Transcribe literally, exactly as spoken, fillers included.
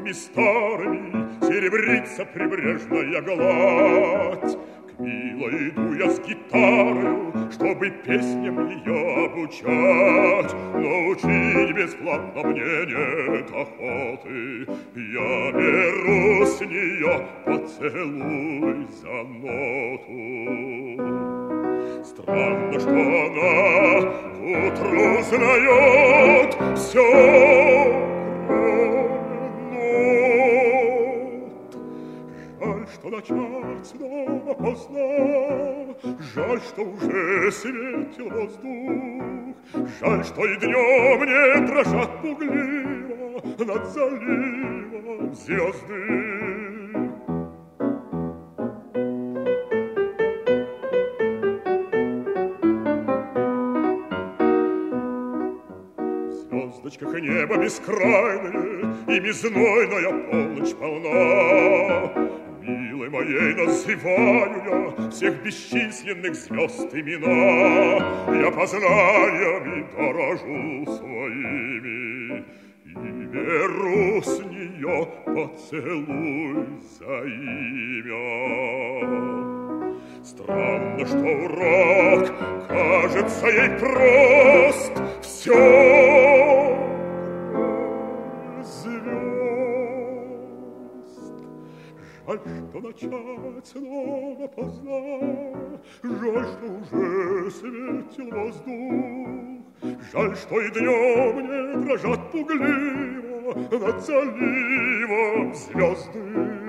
деревьями старыми серебрится прибрежная гладь. К милой иду я с гитарою, чтобы песням ее обучать. Научить бесплатно мне нет охоты, я беру с нее поцелуй за ноту. Странно, что она к утру знает все, жаль, что начать снова поздно, жаль, что уже светил воздух, жаль, что и днем не дрожат пугливо над заливом звезды. В звездочках небо бескрайное, ими знойная полночь полна. Милой моей называю я всех бесчисленных звезд имена. Я познаниями дорожу своими и беру с нее поцелуй за имя. Странно, что урок кажется ей прост, все жаль, что начать снова поздно, жаль, что уже светил воздух, жаль, что и днем не дрожат пугливо над заливом звезды.